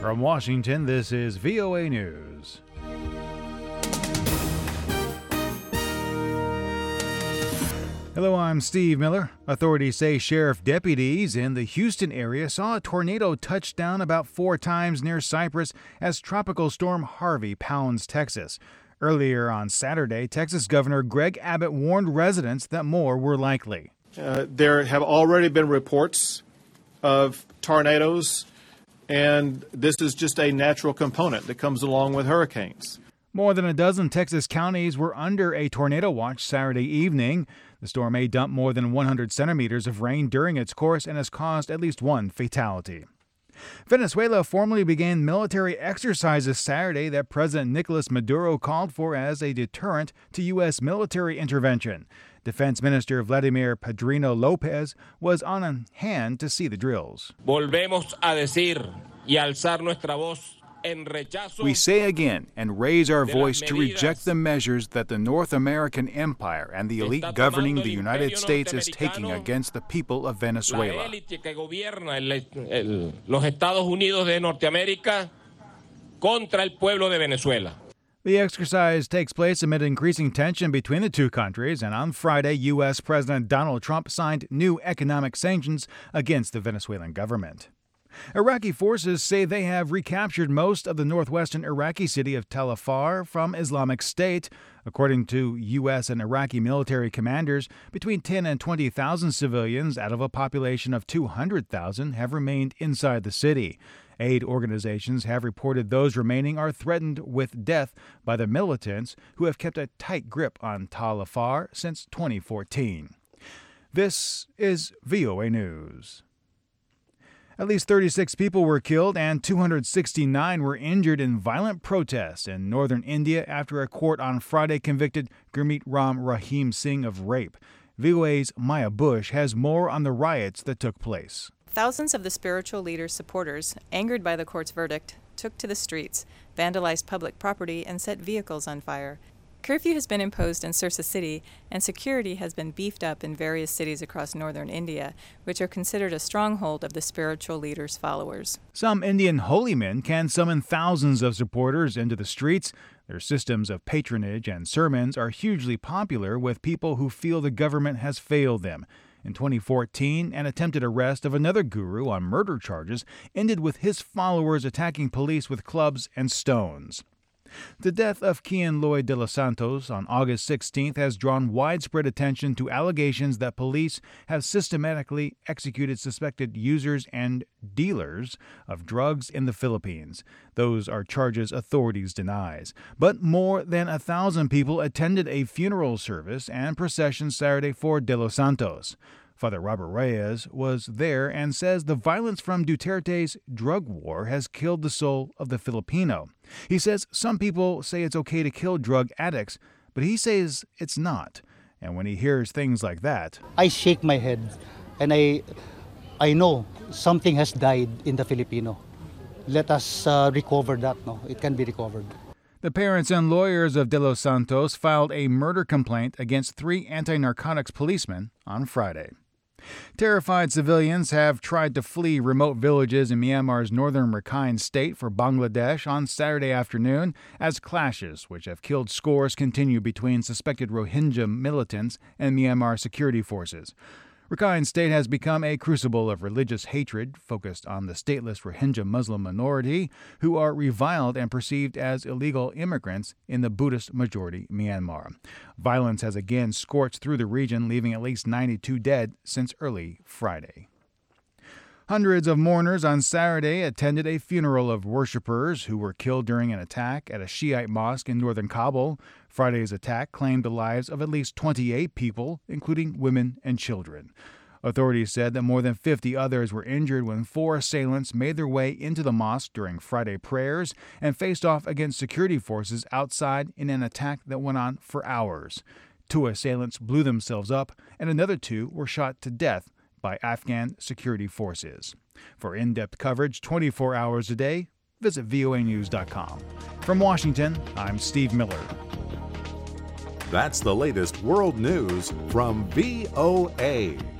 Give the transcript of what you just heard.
From Washington, this is VOA News. Hello, I'm Steve Miller. Authorities say sheriff deputies in the Houston area saw a tornado touch down about 4 times near Cypress as Tropical Storm Harvey pounds Texas. Earlier on Saturday, Texas Governor Greg Abbott warned residents that more were likely. There have already been reports of tornadoes, and this is just a natural component that comes along with hurricanes. More than a dozen Texas counties were under a tornado watch Saturday evening. The storm may dump more than 100 centimeters of rain during its course and has caused at least one fatality. Venezuela formally began military exercises Saturday that President Nicolas Maduro called for as a deterrent to U.S. military intervention. Defense Minister Vladimir Padrino Lopez was on hand to see the drills. Volvemos a decir y alzar nuestra voz. We say again and raise our voice to reject the measures that the North American empire and the elite governing the United States is taking against the people of Venezuela. Los Estados Unidos de Norteamérica contra el pueblo de Venezuela. The exercise takes place amid increasing tension between the two countries, and on Friday, U.S. President Donald Trump signed new economic sanctions against the Venezuelan government. Iraqi forces say they have recaptured most of the northwestern Iraqi city of Tal Afar from Islamic State. According to U.S. and Iraqi military commanders, between 10 and 20,000 civilians out of a population of 200,000 have remained inside the city. Aid organizations have reported those remaining are threatened with death by the militants who have kept a tight grip on Tal Afar since 2014. This is VOA News. At least 36 people were killed and 269 were injured in violent protests in northern India after a court on Friday convicted Gurmeet Ram Rahim Singh of rape. VOA's Maya Bush has more on the riots that took place. Thousands of the spiritual leader's supporters, angered by the court's verdict, took to the streets, vandalized public property, and set vehicles on fire. Curfew has been imposed in Sirsa City, and security has been beefed up in various cities across northern India, which are considered a stronghold of the spiritual leader's followers. Some Indian holy men can summon thousands of supporters into the streets. Their systems of patronage and sermons are hugely popular with people who feel the government has failed them. In 2014, an attempted arrest of another guru on murder charges ended with his followers attacking police with clubs and stones. The death of Kian Lloyd de los Santos on August 16th has drawn widespread attention to allegations that police have systematically executed suspected users and dealers of drugs in the Philippines. Those are charges authorities denies. But more than 1,000 people attended a funeral service and procession Saturday for de los Santos. Father Robert Reyes was there and says the violence from Duterte's drug war has killed the soul of the Filipino. He says some people say it's okay to kill drug addicts, but he says it's not. And when he hears things like that, I shake my head and I know something has died in the Filipino. Let us recover that. No, it can be recovered. The parents and lawyers of de los Santos filed a murder complaint against 3 anti-narcotics policemen on Friday. Terrified civilians have tried to flee remote villages in Myanmar's northern Rakhine state for Bangladesh on Saturday afternoon as clashes, which have killed scores, continue between suspected Rohingya militants and Myanmar security forces. Rakhine State has become a crucible of religious hatred focused on the stateless Rohingya Muslim minority, who are reviled and perceived as illegal immigrants in the Buddhist-majority Myanmar. Violence has again scorched through the region, leaving at least 92 dead since early Friday. Hundreds of mourners on Saturday attended a funeral of worshippers who were killed during an attack at a Shiite mosque in northern Kabul. Friday's attack claimed the lives of at least 28 people, including women and children. Authorities said that more than 50 others were injured when 4 assailants made their way into the mosque during Friday prayers and faced off against security forces outside in an attack that went on for hours. 2 assailants blew themselves up, and another 2 were shot to death by Afghan security forces. For in-depth coverage 24 hours a day, visit voanews.com. From Washington, I'm Steve Miller. That's the latest world news from VOA.